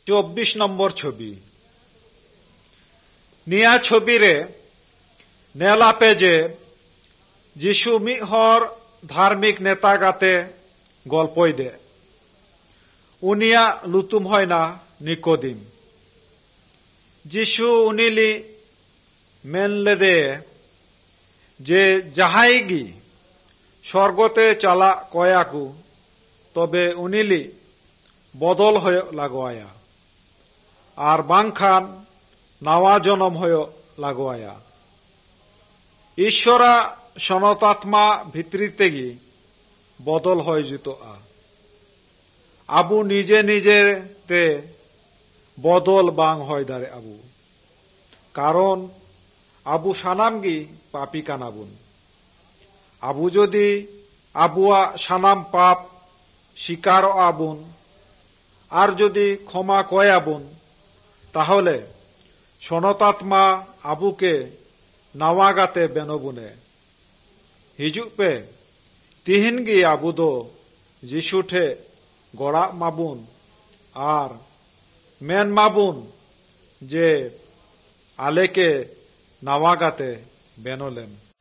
24 নম্বর ছবি। নিয়া ছবিরে নেলাপে যে যিশু মিহর ধার্মিক নেতা গাতে গল্পই দে উনিয়া লুতুম হয় না নিকোদিম। যিশু উনিলি মেনলে দে যে যাহাই গি স্বর্গতে চালা কয়াকু তবে উনিলি বদল হয়ে লাগোয়া আর বাংখান নাওয়া জনম হয়ে লাগোয়া। ঈশ্বরা সনতাত্মা ভিতরিতে গি বদল হয়ে যেত আবু নিজে নিজেতে বদল বাং হয় দারে আবু, কারণ আবু সানাম গি পাপি কানাবুন। আবু যদি আবুয়া সানাম পাপ স্বীকার আবুন আর যদি ক্ষমা কয় আবুন, তাহলে সনতাত্মা আবুকে নাওয়াগাতে বেনবুনে হিজুক পে তিহিন গি আবু দো যিশুঠে গড়া মাবুন আর মেন মাবুন যে আলেকে নাওয়াগাতে বেনলেম।